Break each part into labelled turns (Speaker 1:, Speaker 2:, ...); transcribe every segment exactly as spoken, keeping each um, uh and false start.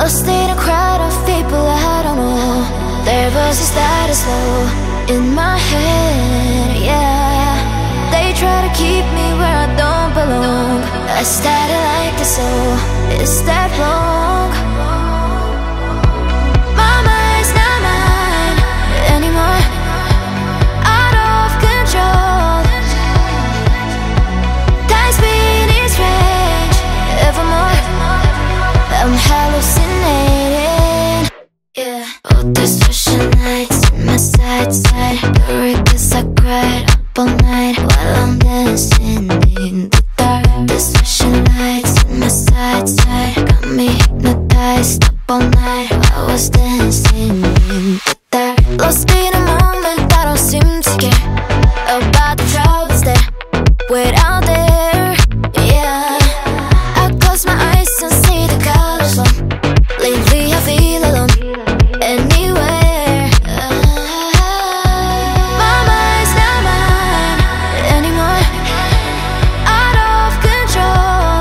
Speaker 1: Lost in a crowd of people I don't know. There was a status low in my head, yeah. They try to keep me where I don't belong. I started like this, so is that wrong? My mind's not mine anymore. Out of control. Time speed is strange evermore. I'm hallucinating, yeah. All these flashing lights in my side side. You're cause I cried up all night while I'm dancing in the dark. These flashing lights in my side side got me hypnotized up all night. I was dancing in the dark. Lost in a moment, I don't seem to care about the troubles that wait out there, yeah. I close my eyes and see the colors from. Lately I feel alone anywhere. My mind's not mine anymore. Out of control.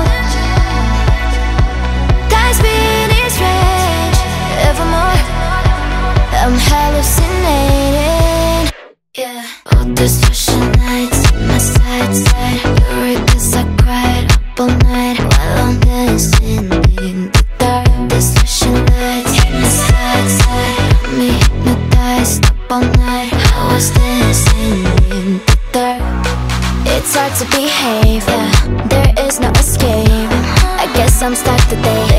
Speaker 1: Time speed is strange evermore. I'm hallucinating, yeah. All these flashing lights in my side side. You're cause I cried up all night while I'm dancing in the dark. These flashing lights in my side side got me hypnotized up all night. I was dancing in the dark. It's hard to behave, yeah. There is no escape. I guess I'm stuck today.